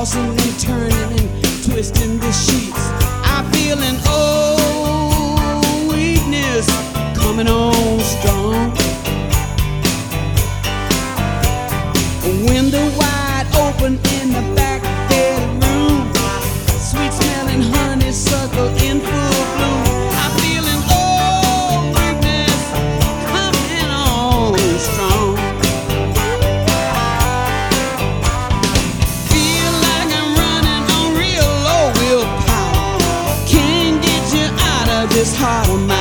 tossing and turning and twisting the sheets. I feel an old weakness coming on strong. Window wide open in the back bedroom, sweet smelling honeysuckle in full bloom. I feel an old weakness coming on strong. Feel like I'm running on real low willpower. Can't get you out of this heart of mine.